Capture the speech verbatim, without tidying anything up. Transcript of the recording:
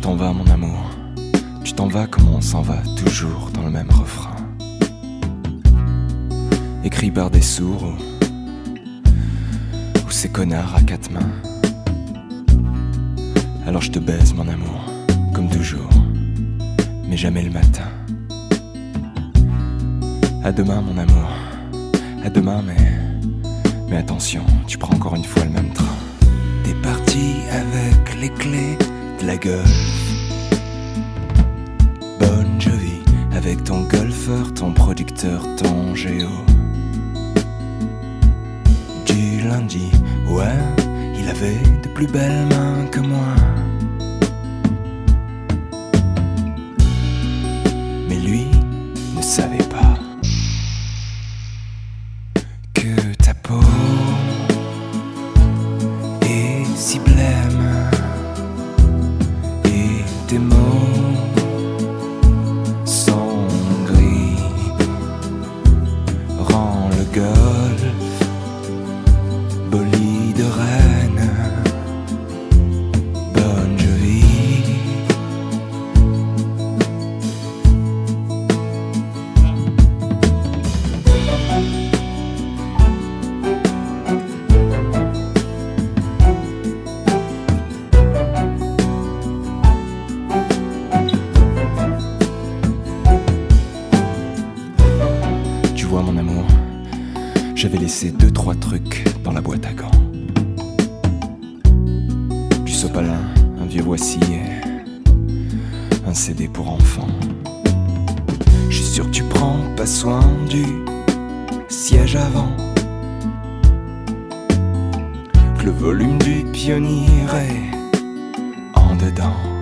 t'en vas mon amour, tu t'en vas comme on s'en va toujours dans le même refrain. Écrit par des sourds ou, ou ces connards à quatre mains. Alors je te baise mon amour, comme toujours, mais jamais le matin. À demain mon amour, à demain mais, mais attention, tu prends encore une fois le même train. T'es parti avec les clés de la Golf. Bon Jovi, avec ton golfeur, ton producteur, ton géo. Du lundi, ouais, il avait de plus belles mains que moi. Mais lui ne savait pas que ta peau est si blême et tes mots sont gris. Rends le golf bolide de reine. Bon Jovi. Tu vois mon amour, j'avais laissé deux trois trucs dans la boîte à gants. Du sopalin, un vieux Voici et un C D pour enfants. Je suis sûr que tu prends pas soin du siège avant, que le volume du pionnier est en dedans.